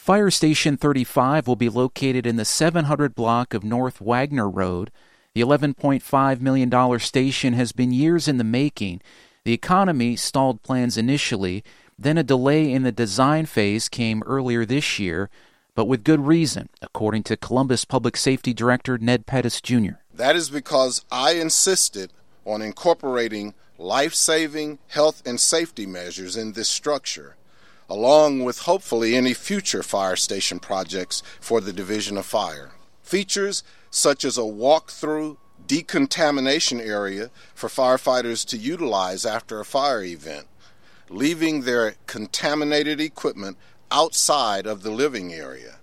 Fire Station 35 will be located in the 700 block of North Wagner Road. The $11.5 million station has been years in the making. The economy stalled plans initially, then a delay in the design phase came earlier this year, but with good reason, according to Columbus Public Safety Director Ned Pettis, Jr. That is because I insisted on incorporating life-saving health and safety measures in this structure, along with hopefully any future fire station projects for the Division of Fire. Features such as a walk-through decontamination area for firefighters to utilize after a fire event, leaving their contaminated equipment outside of the living area,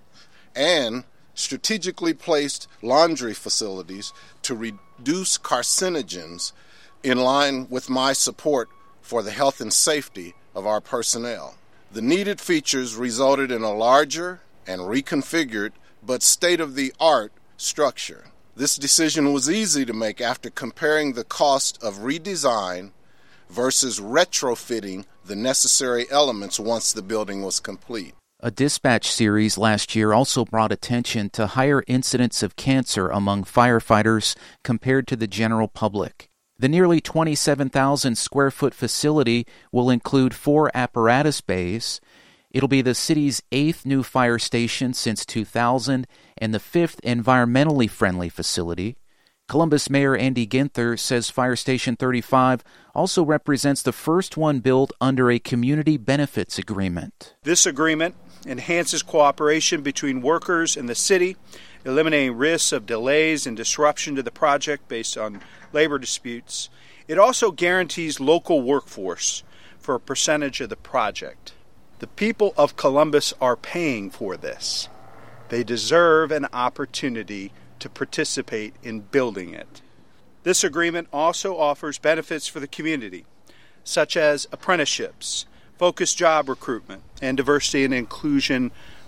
and strategically placed laundry facilities to reduce carcinogens in line with my support for the health and safety of our personnel. The needed features resulted in a larger and reconfigured but state-of-the-art structure. This decision was easy to make after comparing the cost of redesign versus retrofitting the necessary elements once the building was complete. A dispatch series last year also brought attention to higher incidence of cancer among firefighters compared to the general public. The nearly 27,000 square foot facility will include 4 apparatus bays. It'll be the city's 8th new fire station since 2000 and the 5th environmentally friendly facility. Columbus Mayor Andy Ginther says Fire Station 35 also represents the first one built under a community benefits agreement. This agreement enhances cooperation between workers and the city, eliminating risks of delays and disruption to the project based on labor disputes. It also guarantees local workforce for a percentage of the project. The people of Columbus are paying for this. They deserve an opportunity to participate in building it. This agreement also offers benefits for the community, such as apprenticeships, focused job recruitment, and diversity and inclusion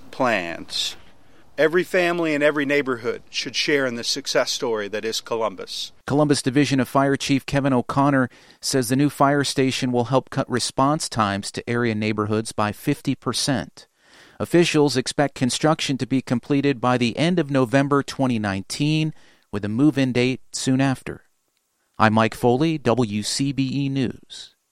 plans. Every family and every neighborhood should share in the success story that is Columbus. Columbus Division of Fire Chief Kevin O'Connor says the new fire station will help cut response times to area neighborhoods by 50%. Officials expect construction to be completed by the end of November 2019, with a move-in date soon after. I'm Mike Foley, WCBE News.